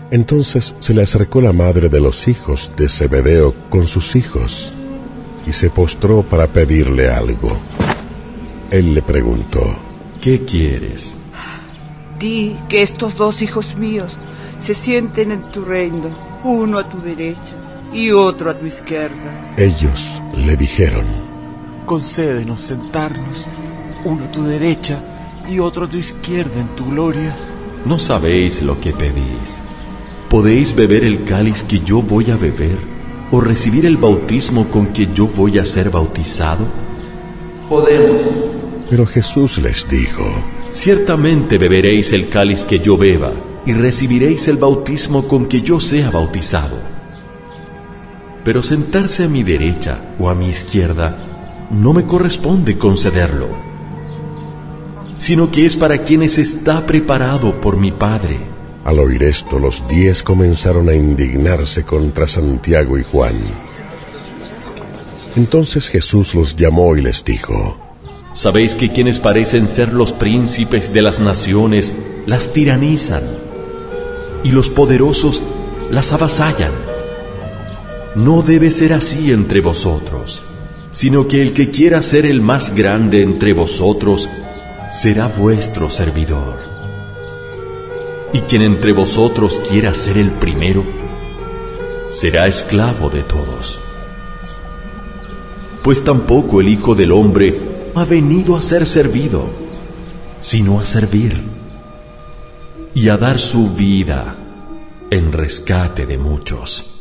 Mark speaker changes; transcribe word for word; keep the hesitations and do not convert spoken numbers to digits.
Speaker 1: Entonces se le acercó la madre de los hijos de Zebedeo con sus hijos y se postró para pedirle algo. Él le preguntó:
Speaker 2: ¿qué quieres?
Speaker 3: Di que estos dos hijos míos se sienten en tu reino, uno a tu derecha y otro a tu izquierda.
Speaker 1: Ellos le dijeron:
Speaker 4: concédenos sentarnos, uno a tu derecha y otro a tu izquierda en tu gloria.
Speaker 2: No sabéis lo que pedís. ¿Podéis beber el cáliz que yo voy a beber, o recibir el bautismo con que yo voy a ser bautizado?
Speaker 5: Podemos.
Speaker 1: Pero Jesús les dijo:
Speaker 2: ciertamente beberéis el cáliz que yo beba, y recibiréis el bautismo con que yo sea bautizado. Pero sentarse a mi derecha o a mi izquierda no me corresponde concederlo, sino que es para quienes está preparado por mi Padre.
Speaker 1: Al oír esto, los diez comenzaron a indignarse contra Santiago y Juan. Entonces Jesús los llamó y les dijo:
Speaker 2: ¿sabéis que quienes parecen ser los príncipes de las naciones las tiranizan, y los poderosos las avasallan? No debe ser así entre vosotros, sino que el que quiera ser el más grande entre vosotros será vuestro servidor. Y quien entre vosotros quiera ser el primero, será esclavo de todos. Pues tampoco el Hijo del Hombre ha venido a ser servido, sino a servir, y a dar su vida en rescate de muchos.